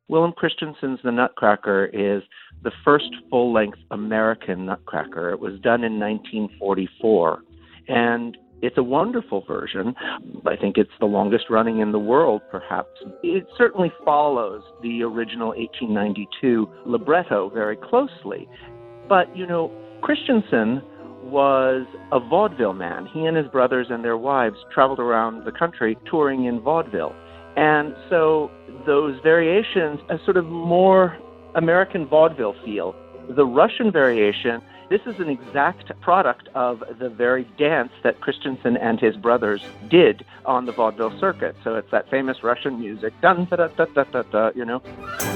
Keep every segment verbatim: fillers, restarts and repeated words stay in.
Willem Christensen's The Nutcracker is the first full-length American Nutcracker. It was done in nineteen forty-four, and it's a wonderful version. I think it's the longest running in the world, perhaps. It certainly follows the original eighteen ninety-two libretto very closely. But, you know, Christensen was a vaudeville man. He and his brothers and their wives traveled around the country touring in vaudeville. And so those variations are sort of more American vaudeville feel. The Russian variation, this is an exact product of the very dance that Christensen and his brothers did on the vaudeville circuit. So it's that famous Russian music, dun da da da da da da, you know.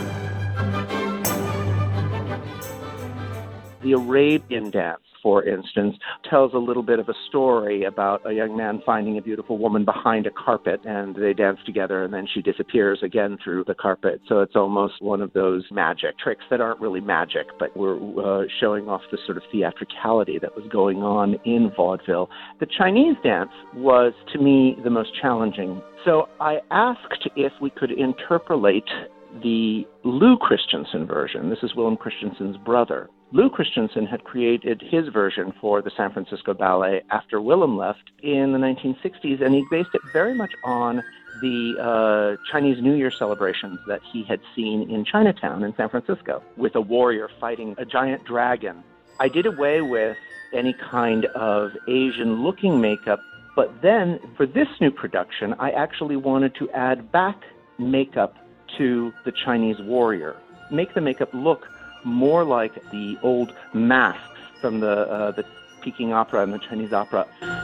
The Arabian dance, for instance, tells a little bit of a story about a young man finding a beautiful woman behind a carpet, and they dance together, and then she disappears again through the carpet. So it's almost one of those magic tricks that aren't really magic, but we're uh, showing off the sort of theatricality that was going on in vaudeville. The Chinese dance was, to me, the most challenging. So I asked if we could interpolate the Lou Christensen version. This is Willem Christensen's brother. Lou Christensen had created his version for the San Francisco Ballet after Willem left in the nineteen sixties, and he based it very much on the uh, Chinese New Year celebrations that he had seen in Chinatown in San Francisco, with a warrior fighting a giant dragon. I did away with any kind of Asian-looking makeup, but then for this new production, I actually wanted to add back makeup to the Chinese warrior, make the makeup look more like the old masks from the uh, the Peking opera and the Chinese opera.